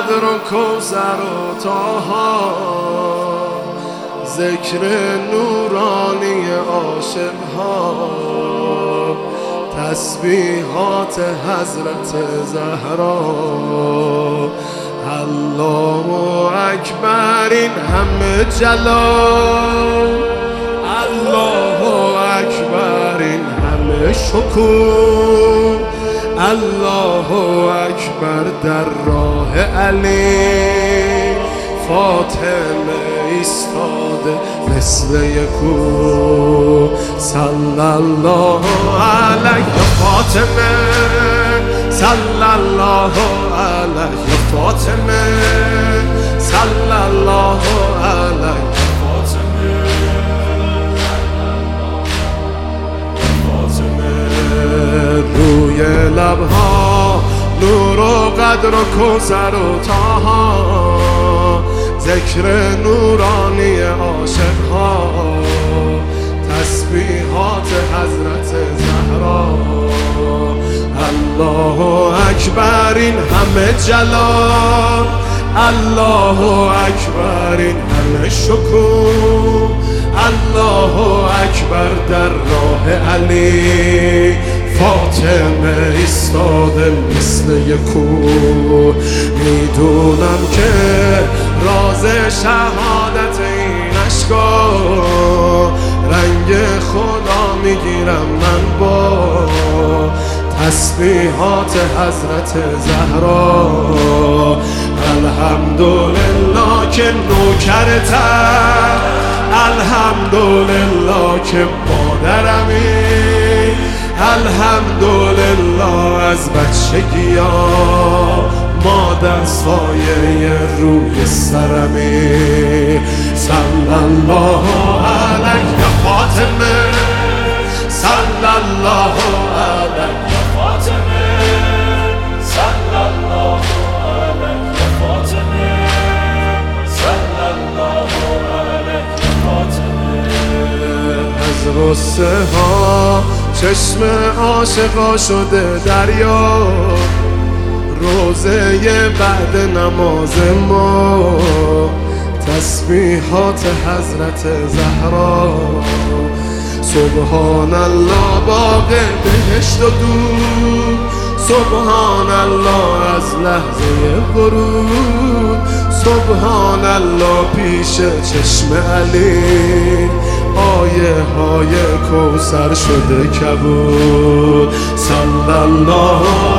قدر و کوثر و طه، ذکر نورانی عاشق‌ها، تسبیحات حضرت زهرا. الله اکبر این همه جلال، الله اکبر این همه شکوه، الله اکبر در راه علی. فاطمه ایستاده مثل یکو، صلی الله علیه فاطمه، صلی الله علیه فاطمه، صلی الله علیه فاطمه. روی لبها نور و قدر و کوثر و طه، ذکر نورانی عاشق‌ها، تسبیحات حضرت زهرا. الله اکبر این همه جلال، الله اکبر این همه شکوه، الله اکبر در راه علی. فاطمه ایستاده مثل یکو، میدونم که راز شهادت این اشکا، رنگ خدا میگیرم من با تسبیحات حضرت زهرا. الحمدلله که نوکرتم، الحمدلله که مادرمی، الحمدلله از بچگی ها مادر سایه روی سرمی. صلی الله علیه فاطمه، صلی الله علیه فاطمه، صلی الله علیه فاطمه، صلی الله علیه فاطمه. از غصه ها چشم عاشقا شده دریا، روزه بعد نماز ما تسبیحات حضرت زهرا. سبحان الله باغ بهشت و دور، سبحان الله از لحظه ورود، سبحان الله پیش چشم علی، آیه های کوثر شده کبود. صلی الله